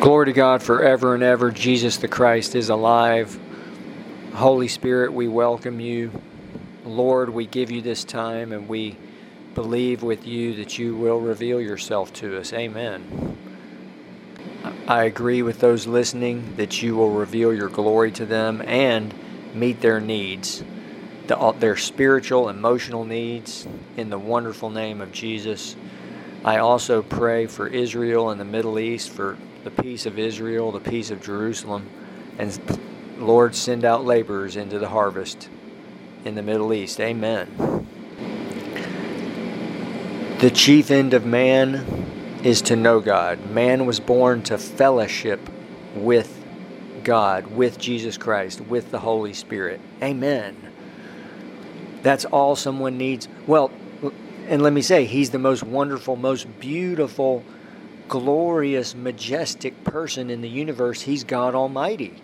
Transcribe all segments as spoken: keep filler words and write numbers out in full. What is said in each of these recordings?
Glory to God forever and ever. Jesus the Christ is alive. Holy Spirit, we welcome you. Lord, we give you this time and we believe with you that you will reveal yourself to us. Amen. I agree with those listening that you will reveal your glory to them and meet their needs, the, their spiritual, emotional needs, in the wonderful name of Jesus. I also pray for Israel and the Middle East, for the peace of Israel, the peace of Jerusalem, and Lord, send out laborers into the harvest in the Middle East. Amen. The chief end of man is to know God. Man was born to fellowship with God, with Jesus Christ, with the Holy Spirit. Amen. That's all someone needs. Well, and let me say, He's the most wonderful, most beautiful, glorious, majestic person in the universe. He's God Almighty.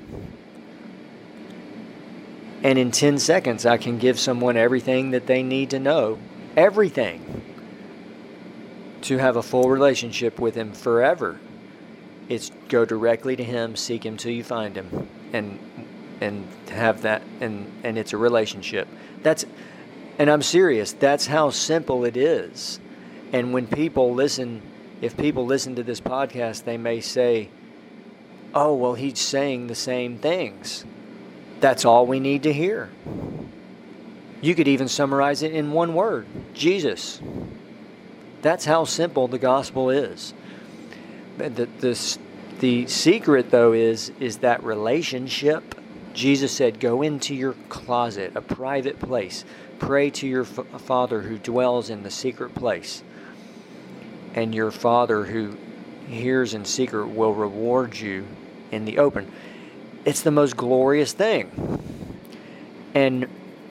And in ten seconds, I can give someone everything that they need to know. Everything. To have a full relationship with Him forever. It's go directly to Him, seek Him till you find Him. And and have that, and, and it's a relationship. That's, and I'm serious, that's how simple it is. And when people listen, if people listen to this podcast, they may say, oh, well, he's saying the same things. That's all we need to hear. You could even summarize it in one word: Jesus. That's how simple the gospel is. The, the, the secret, though, is, is that relationship. Jesus said, go into your closet, a private place. Pray to your f- Father who dwells in the secret place. And your Father who hears in secret will reward you in the open. It's the most glorious thing. And,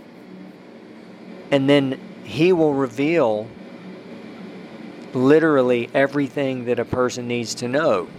and then He will reveal literally everything that a person needs to know.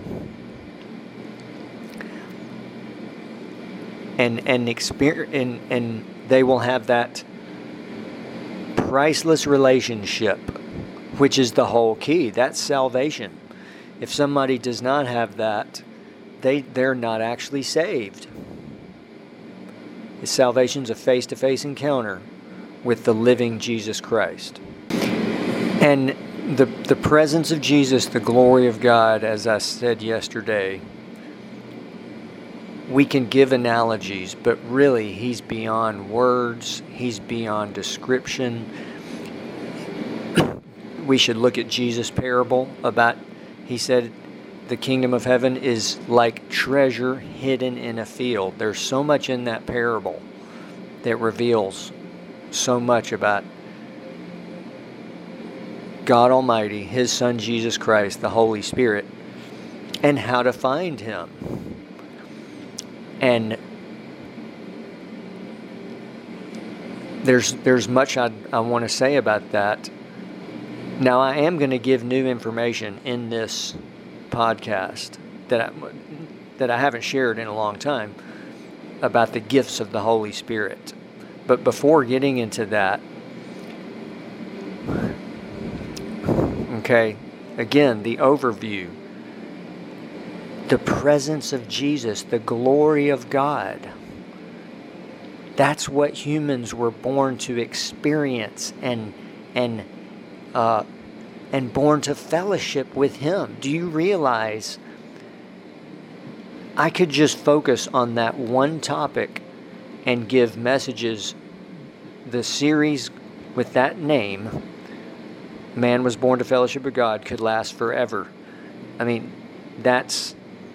And and experience, and, and they will have that priceless relationship, which is the whole key. That's salvation. If somebody does not have that, they, they're not actually saved. Salvation's a face-to-face encounter with the living Jesus Christ. And the the presence of Jesus, the glory of God, as I said yesterday, we can give analogies, but really He's beyond words. He's beyond description. We should look at Jesus' parable about, He said, the kingdom of heaven is like treasure hidden in a field. There's so much in that parable that reveals so much about God Almighty, His Son Jesus Christ, the Holy Spirit, and how to find Him. And there's there's much I, I want to say about that. Now, I am going to give new information in this podcast that I, that I haven't shared in a long time about the gifts of the Holy Spirit. But before getting into that, okay, again, the overview. The presence of Jesus, the glory of God. That's what humans were born to experience and and uh, and born to fellowship with Him. Do you realize I could just focus on that one topic and give messages? The series with that name, Man Was Born to Fellowship with God, could last forever. I mean, that's...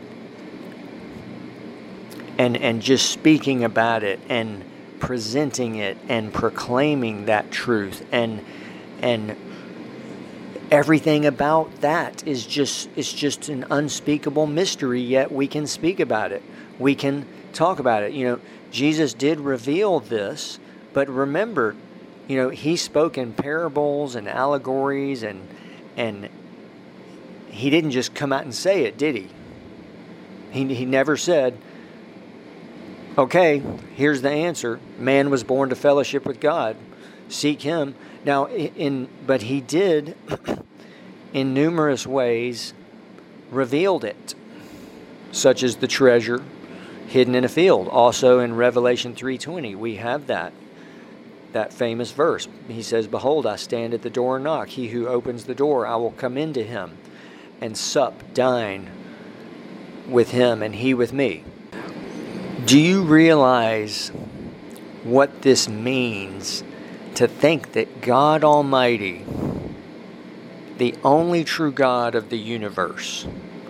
And and just speaking about it and presenting it and proclaiming that truth and and everything about that is just it's just an unspeakable mystery, yet we can speak about it. We can talk about it. You know, Jesus did reveal this, but remember, you know, He spoke in parables and allegories and and He didn't just come out and say it, did He? He he never said, okay, here's the answer. Man was born to fellowship with God. Seek Him. Now, in but He did, in numerous ways, revealed it. such as the treasure hidden in a field. Also in Revelation three twenty, we have that. That famous verse. He says, "Behold, I stand at the door and knock. He who opens the door, I will come into him and sup, dine with him, and he with me." Do you realize what this means to think that God Almighty, the only true God of the universe,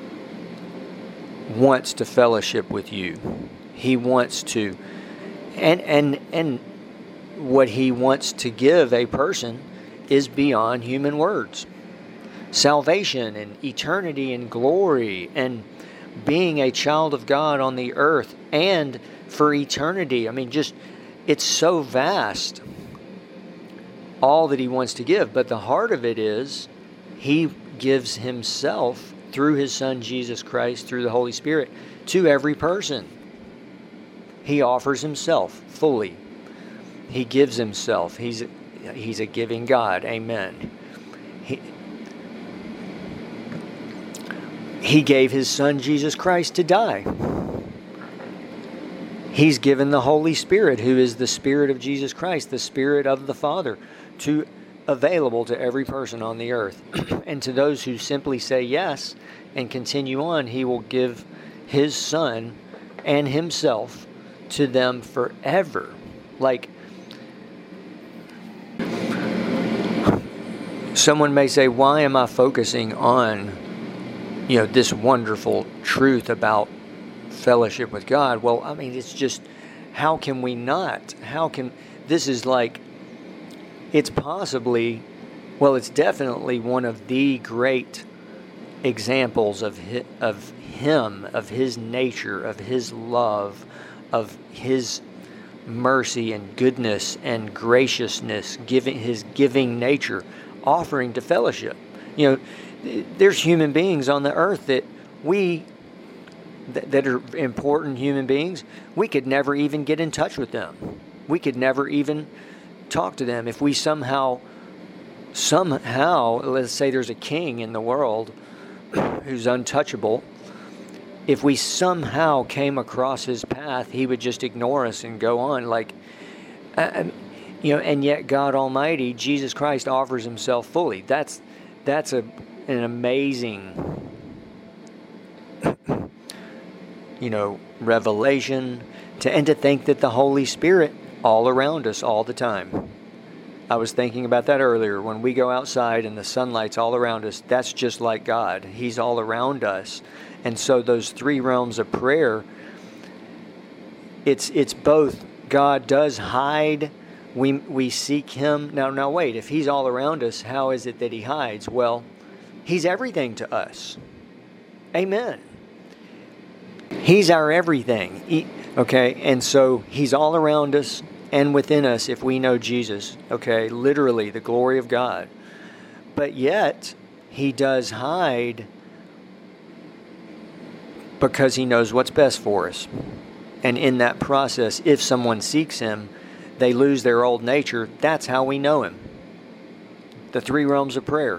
wants to fellowship with you? He wants to, and and and what he wants to give a person is beyond human words. Salvation and eternity and glory and being a child of God on the earth and for eternity. I mean, just, it's so vast, all that he wants to give. But the heart of it is he gives himself through his Son, Jesus Christ, through the Holy Spirit, to every person. He offers himself fully. He gives himself. He's he's a giving God. Amen. He, he gave his Son, Jesus Christ, to die. He's given the Holy Spirit, who is the Spirit of Jesus Christ, the Spirit of the Father, to available to every person on the earth. And to those who simply say yes and continue on, he will give his Son and himself to them forever. Like, someone may say, why am I focusing on, you know, this wonderful truth about fellowship with God? Well, I mean, it's just, how can we not? How can, this is like, it's possibly, well, it's definitely one of the great examples of his, of him, of his nature, of his love, of his mercy and goodness and graciousness, giving his giving nature, offering to fellowship. You know, there's human beings on the earth that we, that, that are important human beings, we could never even get in touch with them. We could never even talk to them. If we somehow, somehow, let's say there's a king in the world who's untouchable, if we somehow came across his path, he would just ignore us and go on. Like, uh, you know, and yet God Almighty, Jesus Christ, offers himself fully. That's that's a an amazing, you know, revelation. To and to think that the Holy Spirit all around us all the time. I was thinking about that earlier. When we go outside and the sunlight's all around us, that's just like God. He's all around us. And so those three realms of prayer, it's it's both. God does hide. We we seek him. Now, now wait, if he's all around us, how is it that he hides? Well, he's everything to us. Amen. He's our everything. He, okay, and so he's all around us and within us if we know Jesus. Okay, literally the glory of God. But yet, he does hide because he knows what's best for us. And in that process, if someone seeks him, they lose their old nature. That's how we know him. The three realms of prayer.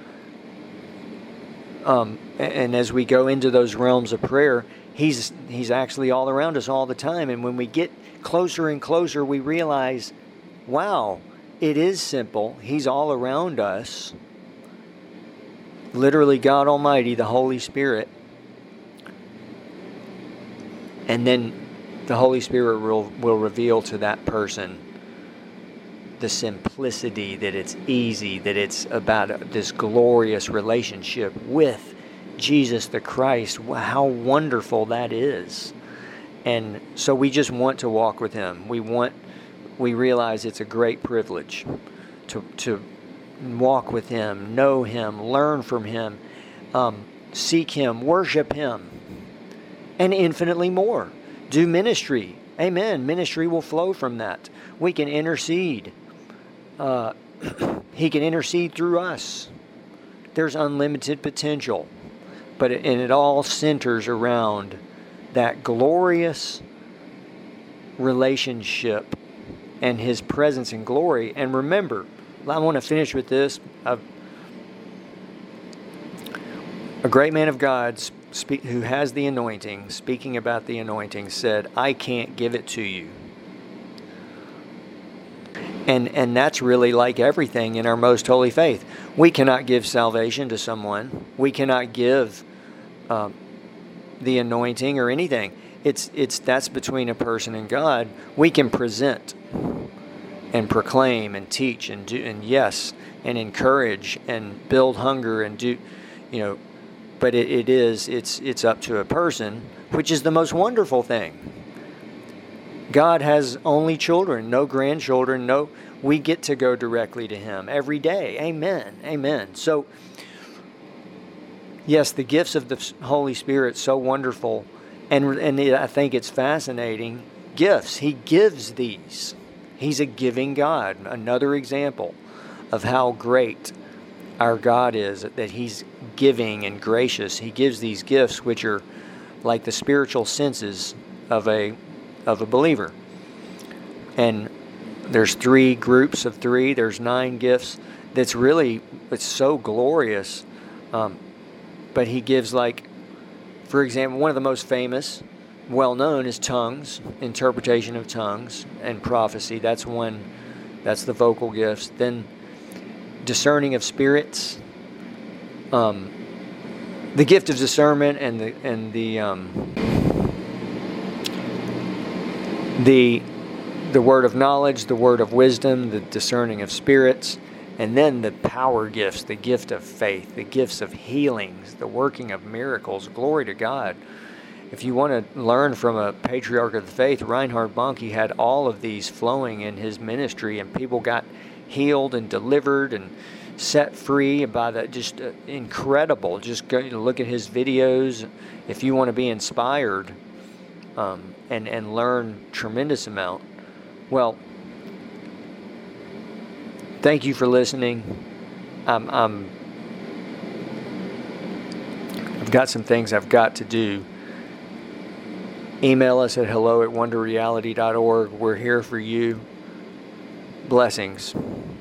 Um, and as we go into those realms of prayer, he's he's actually all around us all the time. And when we get closer and closer, we realize, wow, it is simple. He's all around us. Literally, God Almighty, the Holy Spirit. And then the Holy Spirit will, will reveal to that person the simplicity, that it's easy, that it's about this glorious relationship with Jesus the Christ. How wonderful that is. And so we just want to walk with him. We want, we realize it's a great privilege to, to walk with him, know him, learn from him, um, seek him, worship him, and infinitely more. Do ministry. Amen. Ministry will flow from that. We can intercede. Uh, he can intercede through us. There's unlimited potential. But it, and it all centers around that glorious relationship and his presence and glory. And remember, I want to finish with this. A, a great man of God speak, who has the anointing, speaking about the anointing, said, I can't give it to you. And and that's really like everything in our most holy faith. We cannot give salvation to someone. We cannot give um, the anointing or anything. It's it's that's between a person and God. We can present and proclaim and teach and do and yes and encourage and build hunger and do, you know, but it, it is it's it's up to a person, which is the most wonderful thing. God has only children, no grandchildren, no. We get to go directly to Him every day. Amen. Amen. So, yes, the gifts of the Holy Spirit, so wonderful, and and I think it's fascinating. Gifts, He gives these. He's a giving God. Another example of how great our God is, that He's giving and gracious. He gives these gifts, which are like the spiritual senses of a of a believer. And there's three groups of three. There's nine gifts. That's really, it's so glorious. Um, but He gives, like, for example, one of the most famous, well-known is tongues, interpretation of tongues and prophecy. That's one, that's the vocal gifts. Then discerning of spirits, um, the gift of discernment and the, and the, um, the the word of knowledge, the word of wisdom, the discerning of spirits, and then the power gifts, the gift of faith, the gifts of healings, the working of miracles. Glory to God. If you want to learn from a patriarch of the faith, Reinhard Bonnke had all of these flowing in his ministry, and people got healed and delivered and set free by that. Just uh, incredible. Just go look at his videos if you want to be inspired. Um, and, and learn tremendous amount. Well, thank you for listening. I'm, I'm, I've got some things I've got to do. Email us at hello at wonder reality dot org. We're here for you. Blessings.